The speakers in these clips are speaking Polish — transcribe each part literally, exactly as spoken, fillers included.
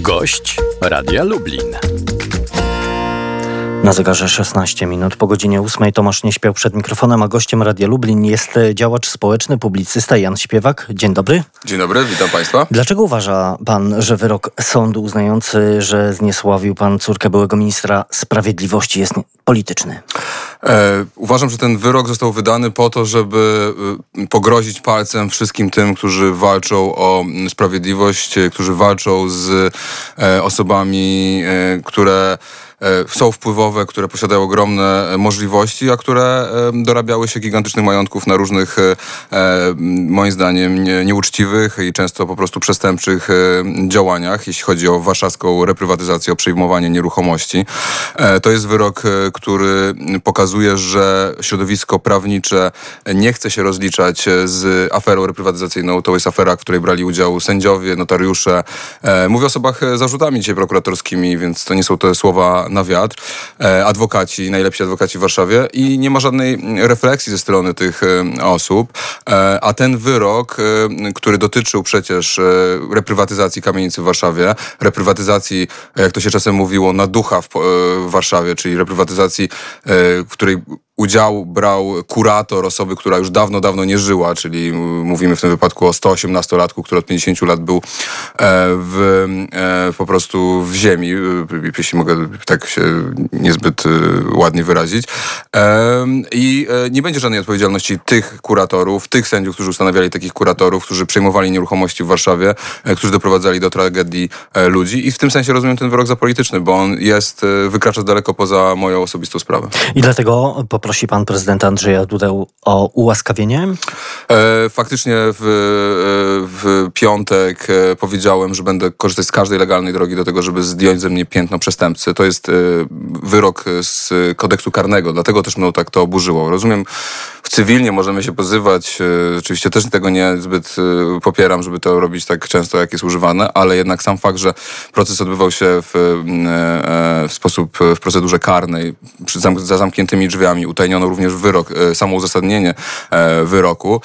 Gość Radia Lublin. Na zegarze szesnaście minut po godzinie ósmej. Tomasz Nieśpiał przed mikrofonem, a gościem Radia Lublin jest działacz społeczny, publicysta Jan Śpiewak. Dzień dobry. Dzień dobry, witam Państwa. Dlaczego uważa pan, że wyrok sądu uznający, że zniesławił pan córkę byłego ministra sprawiedliwości jest polityczny? E, uważam, że ten wyrok został wydany po to, żeby e, pogrozić palcem wszystkim tym, którzy walczą o sprawiedliwość, e, którzy walczą z e, osobami, e, które są wpływowe, które posiadają ogromne możliwości, a które dorabiały się gigantycznych majątków na różnych, moim zdaniem, nieuczciwych i często po prostu przestępczych działaniach, jeśli chodzi o warszawską reprywatyzację, o przejmowanie nieruchomości. To jest wyrok, który pokazuje, że środowisko prawnicze nie chce się rozliczać z aferą reprywatyzacyjną. To jest afera, w której brali udział sędziowie, notariusze. Mówię o osobach z zarzutami dzisiaj prokuratorskimi, więc to nie są te słowa na wiatr. E, adwokaci, najlepsi adwokaci w Warszawie i nie ma żadnej refleksji ze strony tych e, osób. E, a ten wyrok, e, który dotyczył przecież e, reprywatyzacji kamienicy w Warszawie, reprywatyzacji, jak to się czasem mówiło, na ducha w, e, w Warszawie, czyli reprywatyzacji, e, w której udział brał kurator osoby, która już dawno, dawno nie żyła, czyli mówimy w tym wypadku o sto osiemnastolatku, który od pięćdziesięciu lat był w, po prostu w ziemi, jeśli mogę tak się niezbyt ładnie wyrazić. I nie będzie żadnej odpowiedzialności tych kuratorów, tych sędziów, którzy ustanawiali takich kuratorów, którzy przejmowali nieruchomości w Warszawie, którzy doprowadzali do tragedii ludzi. I w tym sensie rozumiem ten wyrok za polityczny, bo on jest, wykracza daleko poza moją osobistą sprawę. I dlatego prosi pan prezydenta Andrzeja Dudę o ułaskawienie? E, faktycznie w, w piątek powiedziałem, że będę korzystać z każdej legalnej drogi do tego, żeby zdjąć ze mnie piętno przestępcy. To jest wyrok z kodeksu karnego, dlatego też mnie tak to oburzyło. Rozumiem, w cywilnie możemy się pozywać, oczywiście też tego nie zbyt popieram, żeby to robić tak często, jak jest używane, ale jednak sam fakt, że proces odbywał się w, w sposób, w procedurze karnej, przy, za zamkniętymi drzwiami, utajniono również wyrok, samo uzasadnienie wyroku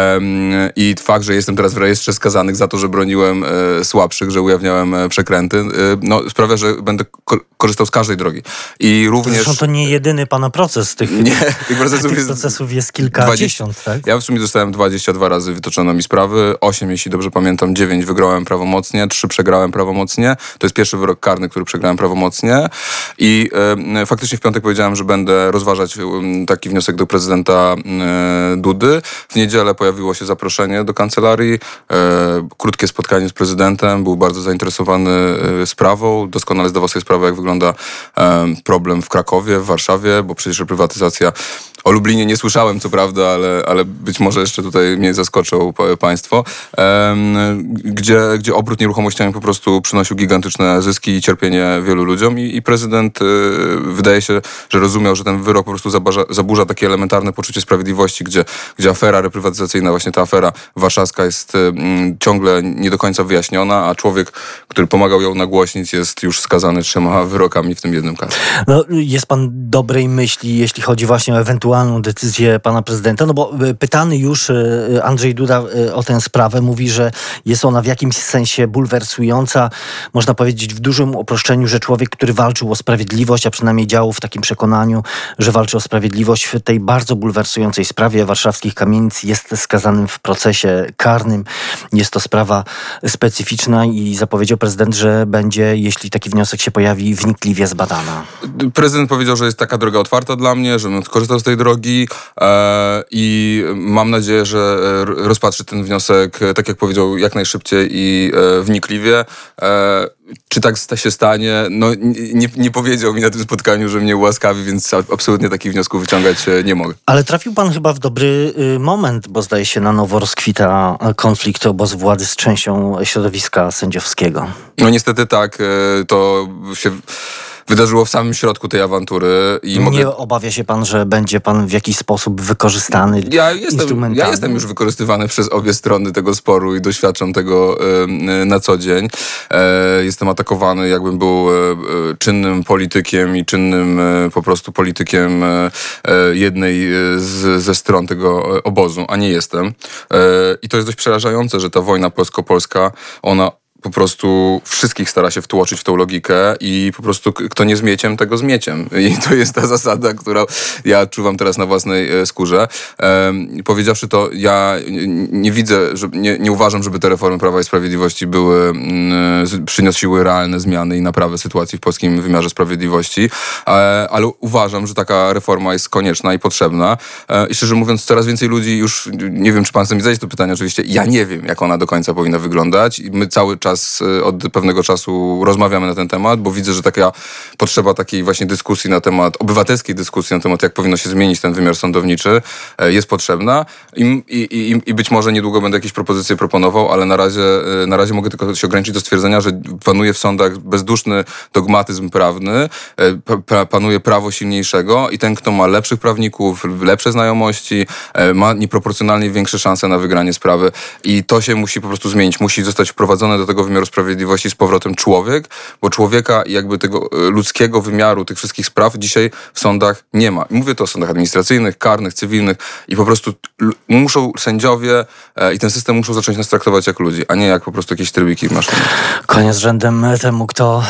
i fakt, że jestem teraz w rejestrze skazanych za to, że broniłem słabszych, że ujawniałem przekręty, no, sprawia, że będę ko- korzystał z każdej drogi. I również... Zresztą to nie jedyny pana proces. Tych, nie, tych procesów, tych jest procesów jest kilkadziesiąt, dwadzieścia tak? Ja w sumie dostałem dwadzieścia dwa razy, wytoczono mi sprawy, osiem, jeśli dobrze pamiętam, dziewięć wygrałem prawomocnie, trzy przegrałem prawomocnie. To jest pierwszy wyrok karny, który przegrałem prawomocnie i e, faktycznie w piątek powiedziałem, że będę rozważać e, taki wniosek do prezydenta e, Dudy. W niedzielę pojawiło się zaproszenie do kancelarii, e, krótkie spotkanie z prezydentem, był bardzo zainteresowany e, sprawą, doskonale zdawał sobie sprawę, jak wygląda e, problem w Krakowie, w Warszawie, bo przecież reprywatyzacja, o Lublinie nie słyszałem co prawda, ale, ale być może jeszcze tutaj mnie zaskoczą państwo, e, gdzie, gdzie obrót nieruchomościami po prostu przynosił gigantyczne zyski i cierpienie wielu ludziom i, i prezydent e, wydaje się, że rozumiał, że ten wyrok po prostu zaburza, zaburza takie elementarne poczucie sprawiedliwości, gdzie, gdzie afera reprywatyzacyjna, właśnie ta afera warszawska jest e, ciągle nie do końca wyjaśniona, a człowiek, który pomagał ją nagłośnić, jest już skazany trzema wyrokami, w tym jednym karnym. No, jest pan dobrej myśli, jeśli chodzi właśnie o ewentualną decyzję pana prezydenta, no bo pytany już Andrzej Duda o tę sprawę mówi, że jest ona w jakimś sensie bulwersująca, można powiedzieć w dużym uproszczeniu, że człowiek, który walczył o sprawiedliwość, a przynajmniej działał w takim przekonaniu, że walczy o sprawiedliwość w tej bardzo bulwersującej sprawie warszawskich kamienic, jest skazanym w procesie karnym. Jest to sprawa specyficzna i zapowiedział prezydent, że będzie, jeśli taki wniosek się pojawi, wnikliwie zbadana. Prezydent powiedział, że jest taka droga otwarta dla mnie, żebym korzystał z tej drogi e, i mam nadzieję, że rozpatrzy ten wniosek, tak jak powiedział, jak najszybciej i e, wnikliwie. E, czy tak się stanie? No nie, nie powiedział mi na tym spotkaniu, że mnie ułaskawi, więc absolutnie takich wniosków wyciągać nie mogę. Ale trafił pan chyba w dobry y, moment, bo zdaje się na nowo rozkwita konflikt obozu władzy z częścią środowiska sędziowskiego. No niestety tak, e, to się wydarzyło w samym środku tej awantury. I nie mogę... obawia się pan, że będzie pan w jakiś sposób wykorzystany ja jestem, ja jestem już wykorzystywany przez obie strony tego sporu i doświadczam tego y, na co dzień. E, jestem atakowany, jakbym był e, czynnym politykiem i czynnym e, po prostu politykiem e, jednej z, ze stron tego obozu, a nie jestem. E, I to jest dość przerażające, że ta wojna polsko-polska, ona po prostu wszystkich stara się wtłoczyć w tą logikę i po prostu kto nie zmieciem, tego zmieciem. I to jest ta zasada, którą ja odczuwam teraz na własnej skórze. Um, powiedziawszy to, ja nie widzę, że, nie, nie uważam, żeby te reformy Prawa i Sprawiedliwości były, mm, przynosiły realne zmiany i naprawę sytuacji w polskim wymiarze sprawiedliwości, e, ale uważam, że taka reforma jest konieczna i potrzebna. E, I szczerze mówiąc, coraz więcej ludzi już, nie wiem, czy pan chce mi zadać to pytanie, oczywiście, ja nie wiem, jak ona do końca powinna wyglądać. I my cały czas, od pewnego czasu rozmawiamy na ten temat, bo widzę, że taka potrzeba takiej właśnie dyskusji na temat, obywatelskiej dyskusji na temat, jak powinno się zmienić ten wymiar sądowniczy, jest potrzebna. I, i, i, i być może niedługo będę jakieś propozycje proponował, ale na razie, na razie mogę tylko się ograniczyć do stwierdzenia, że panuje w sądach bezduszny dogmatyzm prawny, pa, panuje prawo silniejszego i ten, kto ma lepszych prawników, lepsze znajomości, ma nieproporcjonalnie większe szanse na wygranie sprawy. I to się musi po prostu zmienić. Musi zostać wprowadzony do tego wymiaru sprawiedliwości z powrotem człowiek, bo człowieka i jakby tego ludzkiego wymiaru tych wszystkich spraw dzisiaj w sądach nie ma. Mówię to o sądach administracyjnych, karnych, cywilnych i po prostu muszą sędziowie e, i ten system muszą zacząć nas traktować jak ludzi, a nie jak po prostu jakieś trybiki w maszynie. Koniec rzędem temu, kto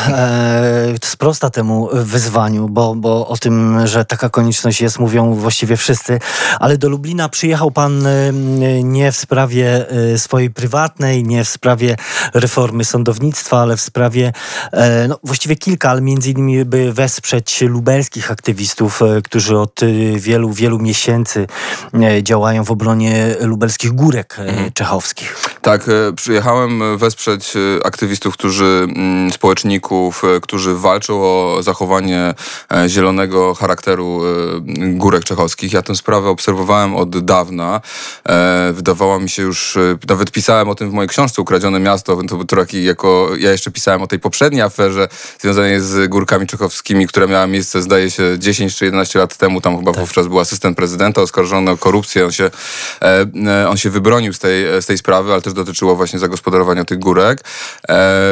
e, sprosta temu wyzwaniu, bo, bo o tym, że taka konieczność jest, mówią właściwie wszyscy, ale do Lublina przyjechał pan e, nie w sprawie e, swojej prywatnej, nie w sprawie reformy sądownictwa, ale w sprawie, e, no właściwie kilka, ale między innymi by wesprzeć lubelskich aktywistów, e, którzy od e, wielu, wielu miesięcy e, działają w obronie lubelskich górek e, mhm. czechowskich. Tak, e, przyjechałem wesprzeć e, aktywistów, którzy, m, społeczników, e, którzy walczą o zachowanie e, zielonego charakteru e, górek czechowskich. Ja tę sprawę obserwowałem od dawna. E, wydawała mi się już, e, nawet pisałem o tym w mojej książce Ukradzione Miasto. To był taki jako, ja jeszcze pisałem o tej poprzedniej aferze związanej z górkami czechowskimi, która miała miejsce, zdaje się, dziesięć czy jedenaście lat temu. Tam chyba tak. Wówczas był asystent prezydenta oskarżony o korupcję. On się, e, on się wybronił z tej, z tej sprawy, ale też dotyczyło właśnie zagospodarowania tych górek. E,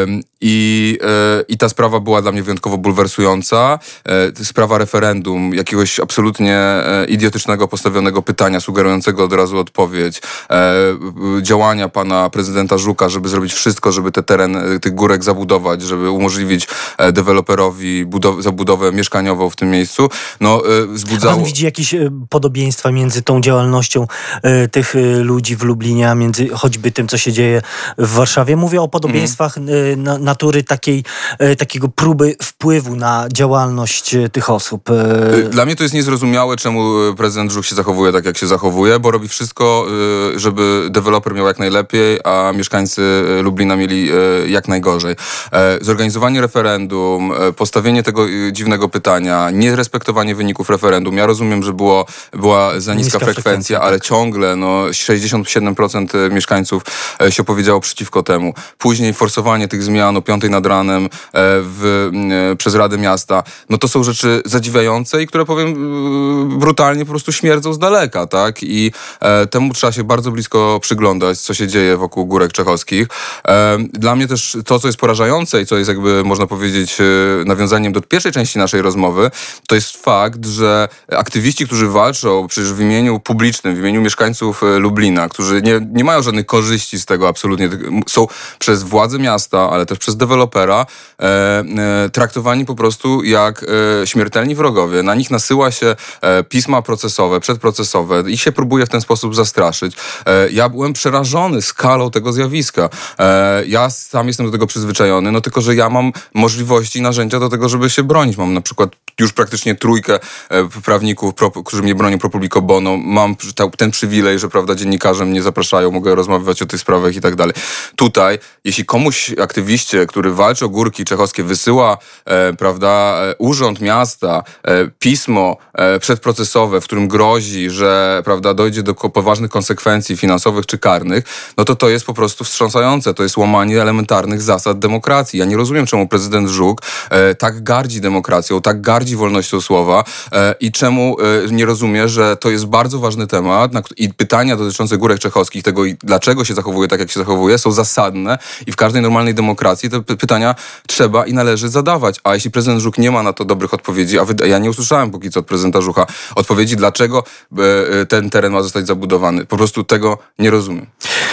i, e, I ta sprawa była dla mnie wyjątkowo bulwersująca. E, sprawa referendum, jakiegoś absolutnie e, idiotycznego postawionego pytania, sugerującego od razu odpowiedź. E, działania pana prezydenta Żuka, żeby zrobić wszystko, żeby te teren tych górek zabudować, żeby umożliwić e, deweloperowi budow- zabudowę mieszkaniową w tym miejscu. No, e, wzbudzało... Pan widzi jakieś e, podobieństwa między tą działalnością e, tych e, ludzi w Lublinie, a między choćby tym, co się dzieje w Warszawie? Mówię o podobieństwach mm. e, na, natury takiej, e, takiego próby wpływu na działalność e, tych osób. E... Dla mnie to jest niezrozumiałe, czemu prezydent Żuk się zachowuje tak, jak się zachowuje, bo robi wszystko, e, żeby deweloper miał jak najlepiej, a mieszkańcy Lublina mieli e, jak najgorzej. E, zorganizowanie referendum, e, postawienie tego e, dziwnego pytania, nierespektowanie wyników referendum. Ja rozumiem, że było, była za niska, niska frekwencja, frekwencja, ale tak. ciągle no, sześćdziesiąt siedem procent mieszkańców e, się opowiedziało przeciwko temu. Później forsowanie tych zmian o piątej nad ranem e, w, e, przez Radę Miasta. No to są rzeczy zadziwiające i które, powiem e, brutalnie, po prostu śmierdzą z daleka, tak? I e, temu trzeba się bardzo blisko przyglądać, co się dzieje wokół górek czechowskich. E, dla mnie też to, co jest porażające i co jest jakby, można powiedzieć, nawiązaniem do pierwszej części naszej rozmowy, to jest fakt, że aktywiści, którzy walczą przecież w imieniu publicznym, w imieniu mieszkańców Lublina, którzy nie, nie mają żadnych korzyści z tego absolutnie, są przez władze miasta, ale też przez dewelopera e, e, traktowani po prostu jak e, śmiertelni wrogowie. Na nich nasyła się e, pisma procesowe, przedprocesowe. Ich się próbuje w ten sposób zastraszyć. E, ja byłem przerażony skalą tego zjawiska. E, ja sam jestem do tego przyzwyczajony, no tylko, że ja mam możliwości i narzędzia do tego, żeby się bronić. Mam na przykład już praktycznie trójkę e, prawników, pro, którzy mnie bronią pro publico bono. Mam ta, ten przywilej, że prawda, dziennikarze mnie zapraszają, mogę rozmawiać o tych sprawach i tak dalej. Tutaj, jeśli komuś aktywiście, który walczy o górki czechowskie, wysyła e, prawda, e, urząd miasta, e, pismo e, przedprocesowe, w którym grozi, że prawda, dojdzie do poważnych konsekwencji finansowych czy karnych, no to to jest po prostu wstrząsające. To jest łamanie elementarnych zasad demokracji. Ja nie rozumiem, czemu prezydent Żuk e, tak gardzi demokracją, tak gardzi wolnością słowa e, i czemu e, nie rozumie, że to jest bardzo ważny temat na, i pytania dotyczące górek czechowskich, tego i dlaczego się zachowuje tak, jak się zachowuje, są zasadne i w każdej normalnej demokracji te p- pytania trzeba i należy zadawać. A jeśli prezydent Żuk nie ma na to dobrych odpowiedzi, a wy, ja nie usłyszałem póki co od prezydenta Żucha odpowiedzi, dlaczego e, ten teren ma zostać zabudowany. Po prostu tego nie rozumiem.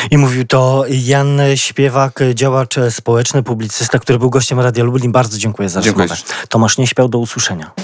I mówił to Jan Śpiewak, działacz społeczny, publicysta, który był gościem Radia Lublin. Bardzo dziękuję za Dziękuję. rozmowę. Tomasz Nieśpiał, do usłyszenia.